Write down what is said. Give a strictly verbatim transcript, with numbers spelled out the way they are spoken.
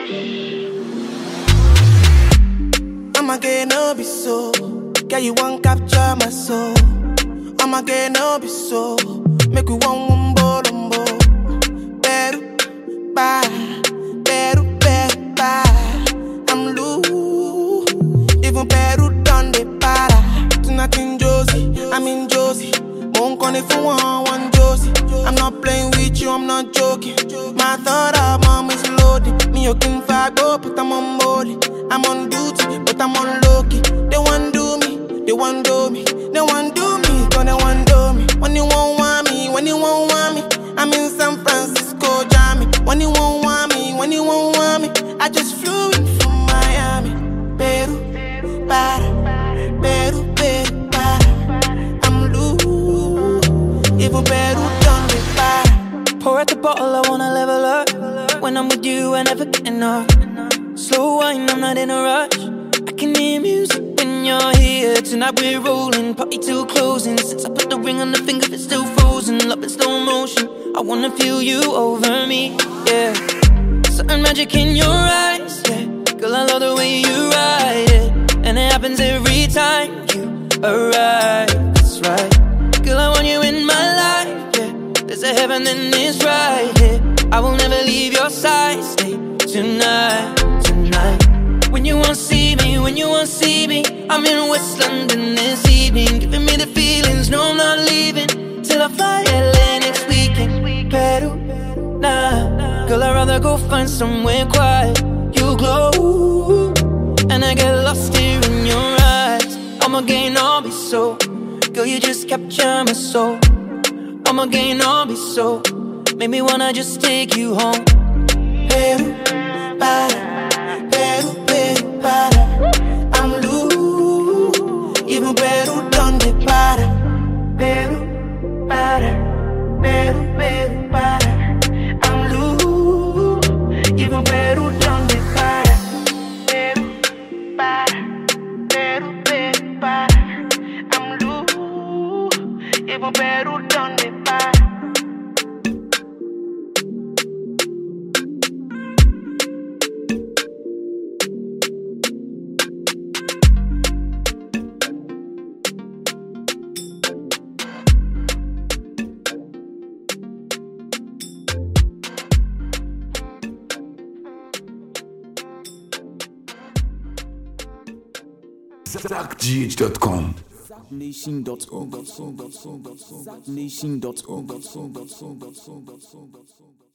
I'ma get no be so. Girl, you won't capture my soul. I'ma get no be so. Make we one wumbo lumbo. Beru, bye. Beru, beru, bye. I'm loose. Even Peru done the para. Tonight in Josie, I'm in Josie. Won't call if you want one Josie. I'm not playing with you, I'm not joking. My thought of mom is loaded. Me, you can fight, go, but I'm on molly. I'm on duty, but I'm on low-key. They want do me, they want do me. They want do me, cause they want do me. When you won't want me, when you won't want me, I'm in San Francisco, Jammy. When you won't want me, when you won't want me, I just flew in from Miami. Peru, para, Peru, Peru, para. I'm loose, even Peru done me para. Pour out the bottle, I wanna level up. When I'm with you, I never get enough. Slow wine, I'm not in a rush. I can hear music when you're here. Tonight we're rolling, party till closing. Since I put the ring on the finger, it's still frozen. Love in slow motion, I wanna feel you over me, yeah. Certain magic in your eyes, yeah. Girl, I love the way you ride it. And it happens every time you arrive, that's right. Girl, I want you in my life, yeah. There's a heaven and it's right here, yeah. I will never leave your side, stay tonight. When you won't see me, when you won't see me, I'm in West London this evening, giving me the feelings, no I'm not leaving till I fly L A next weekend. Peru, nah, girl I'd rather go find somewhere quiet. You glow, and I get lost here in your eyes. I'ma gain all be so, girl you just capture my soul. I'ma gain all be so, make me wanna just take you home. Peru, para, Peru, Peru, para. I'm loose, even Peru done the para. Peru, para, Peru, Peru, para. I'm loose, even Peru done the para. Peru, para, Peru, Peru, para. I'm loose, even Peru done the para. zach g h dot com Nation dot org. Nation dot org.